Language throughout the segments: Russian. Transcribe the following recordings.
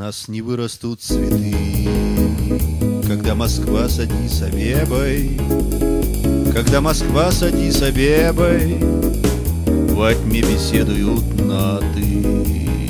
нас не вырастут цветы, когда Москва с Аддис-Абебой, когда Москва с Аддис-Абебой во тьме беседуют на «ты».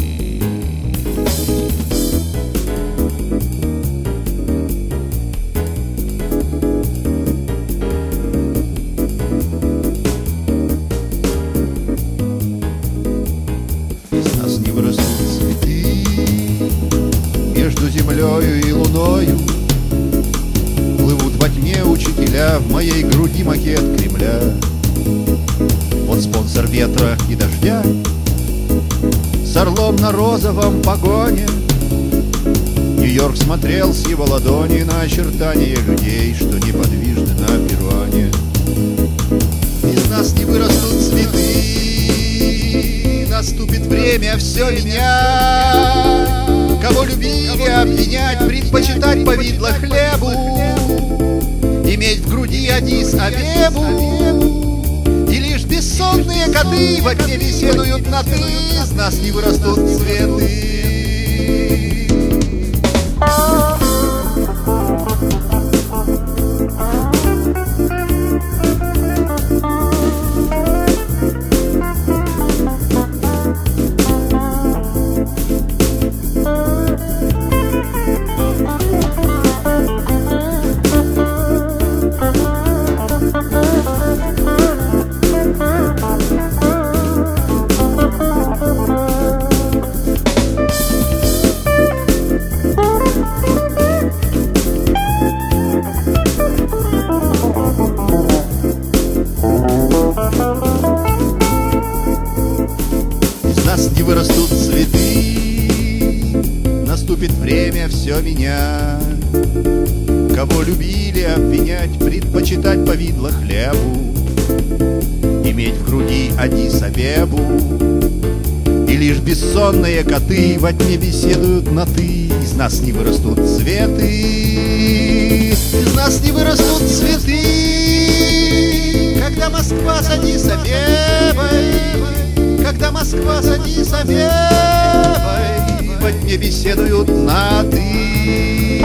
Из нас не вырастут цветы, между землею и луною плывут во тьме учителя, в моей груди макет Кремля. Вот спонсор ветра и дождя с орлом на розовом погоне. Нью-Йорк смотрел с его ладони на очертания людей, что неподвижны на перроне. Из нас не вырастут цветы, наступит время все менять. Кого любили обвинять, предпочитать повидло хлебу, иметь в груди Аддис-Абебу. И лишь бессонные коты во тьме беседуют на «ты». Из нас не вырастут цветы. Из нас не вырастут цветы, наступит время все менять. Кого любили обвинять, предпочитать повидло хлебу, иметь в груди Аддис-Абебу. И лишь бессонные коты во тьме беседуют на «ты». Из нас не вырастут цветы, из нас не вырастут цветы, когда Москва с Аддис-Абебой, когда Москва с Аддис-Абебой во тьме беседуют на «ты».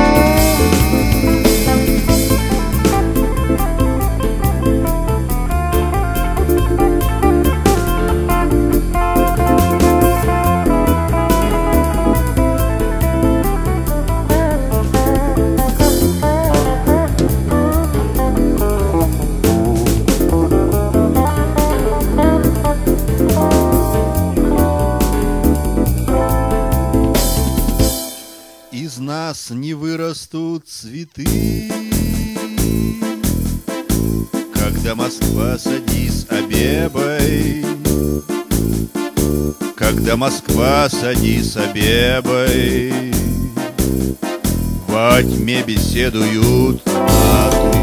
Из нас не вырастут цветы, когда Москва с Аддис-Абебой, когда Москва с Аддис-Абебой во тьме беседуют на «ты».